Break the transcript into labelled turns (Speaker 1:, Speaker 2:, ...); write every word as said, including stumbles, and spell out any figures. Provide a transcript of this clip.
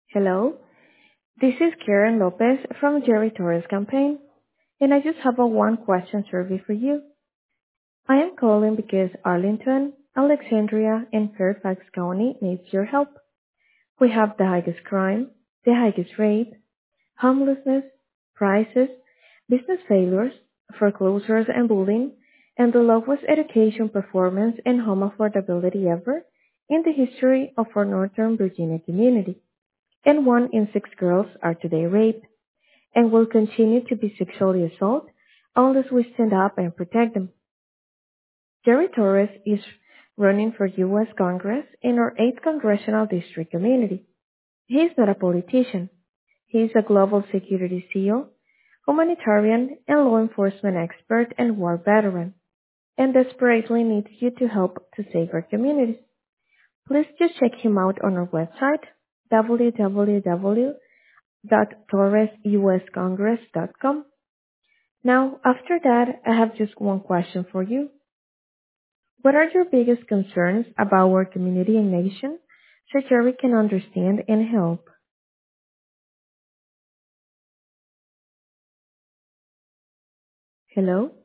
Speaker 1: Hello, this is Karen Lopez from Jerry Torres campaign, and I just have a one question survey for you. I am calling because Arlington, Alexandria, and Fairfax County needs your help. We have the highest crime, the highest rape, homelessness, prices, business failures, foreclosures and bullying, and the lowest education performance and home affordability ever in the history of our Northern Virginia community. And one in six girls are today raped and will continue to be sexually assaulted unless we stand up and protect them. Jerry Torres is running for U S Congress in our eighth Congressional District community. He is not a politician. He is a global security SEAL, humanitarian and law enforcement expert and war veteran, and desperately needs you to help to save our communities. Please just check him out on our website, w w w dot torres u s congress dot com. Now, after that, I have just one question for you. What are your biggest concerns about our community and nation so Jerry can understand and help? Hello?